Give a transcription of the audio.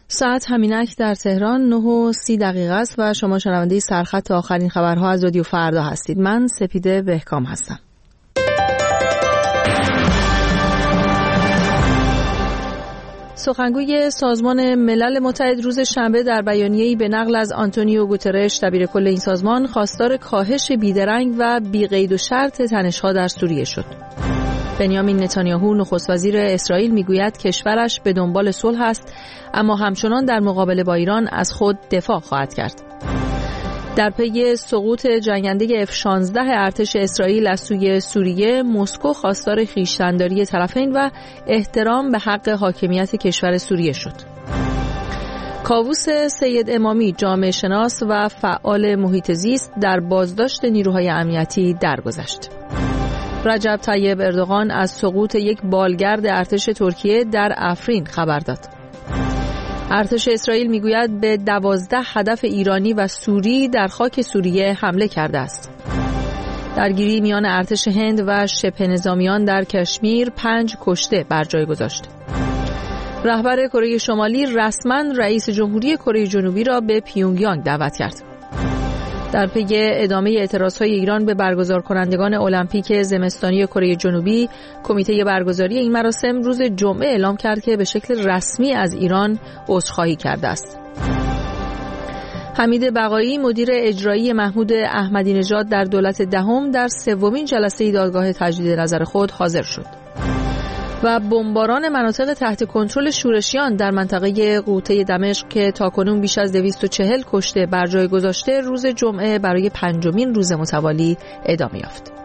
ساعت همینک در تهران 9:30 است و شما شنونده سرخط آخرین خبرها از رادیو فردا هستید. من سپیده بهکام هستم. سخنگوی سازمان ملل متحد روز شنبه در بیانیه‌ای به نقل از آنتونیو گوترش دبیرکل این سازمان خواستار کاهش بیدرنگ و بی‌قید و شرط تنش‌ها در سوریه شد. بنیامین نتانیاهو نخست وزیر اسرائیل میگوید کشورش به دنبال صلح است، اما همچنان در مقابله با ایران از خود دفاع خواهد کرد. در پی سقوط جنگنده F-16 ارتش اسرائیل از سوی سوریه، مسکو خواستار خویشتن‌داری طرفین و احترام به حق حاکمیت کشور سوریه شد. کاووس سید امامی جامعه شناس و فعال محیط زیست در بازداشت نیروهای امنیتی درگذشت. رجب طیب اردوغان از سقوط یک بالگرد ارتش ترکیه در افرین خبر داد. ارتش اسرائیل میگوید به 12 هدف ایرانی و سوری در خاک سوریه حمله کرده است. درگیری میان ارتش هند و شبه نظامیان در کشمیر 5 کشته بر جای گذاشت. رهبر کره شمالی رسما رئیس جمهوری کره جنوبی را به پیونگیانگ دعوت کرد. در پی ادامه اعتراضهای ایران به برگزار کنندگان المپیک زمستانی کره جنوبی، کمیته برگزاری این مراسم روز جمعه اعلام کرد که به شکل رسمی از ایران عذرخواهی کرده است. حمید بقایی مدیر اجرایی محمود احمدی نژاد در دولت دهم در سومین جلسه دادگاه تجدید نظر خود حاضر شد. و بمباران مناطق تحت کنترل شورشیان در منطقه غوطه دمشق که تاکنون بیش از 240 کشته بر جای گذاشته، روز جمعه برای 5مین روز متوالی ادامه یافت.